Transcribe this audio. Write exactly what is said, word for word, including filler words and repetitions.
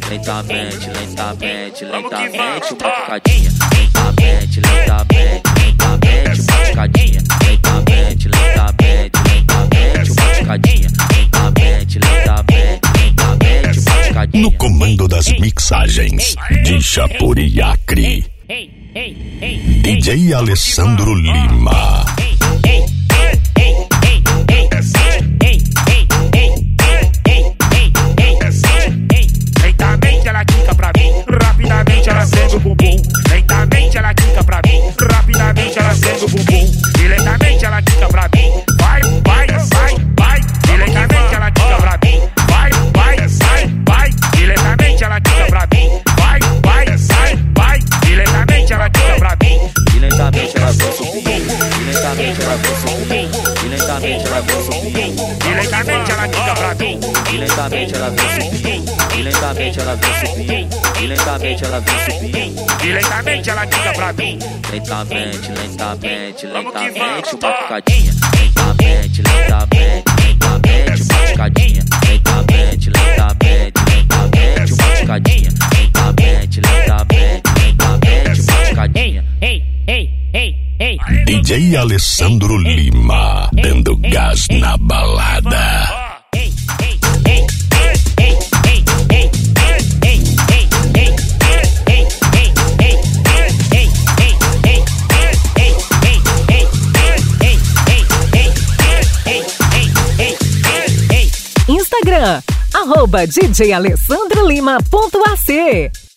lentamente, lentamente, lentamente, uma picadinha. Lentamente, lentamente, lentamente, uma picadinha. Lentamente, lentamente, lentamente, uma picadinha. Lentamente, lentamente, lentamente, uma picadinha. No comando das mixagens de Chapuri Acre, D J Alessandro Lima. Lentamente ela quica pra mim, rapidamente ela segue o bumbum. Lentamente ela quica pra mim, rapidamente ela segue o bumbum. E lentamente ela quica pra mim, vai, vai, sai, vai. E lentamente ela quica pra mim, vai, vai, sai, vai. E lentamente ela quica pra mim, vai, vai, sai, vai. E lentamente ela quica pra mim. E lentamente ela vem subindo, e lentamente ela vem subindo, e lentamente ela vem subindo. E lentamente ela quica pra mim, e lentamente ela vem subindo, e lentamente ela vem subindo, e lentamente ela vem subindo. e lentamente ela quica pra mim. Lentamente, lentamente, lentamente, uma picadinha. Lentamente, lentamente, lentamente, uma picadinha. Lentamente, lentamente, lentamente, uma picadinha. Lentamente, lentamente, lentamente, uma picadinha. Ei, ei, ei, ei. D J Alessandro Lima, dando gás na balada. Ei, ei, ei, ei, ei, ei, ei, ei, ei, Instagram, arroba D J Alessandro Lima ponto A C.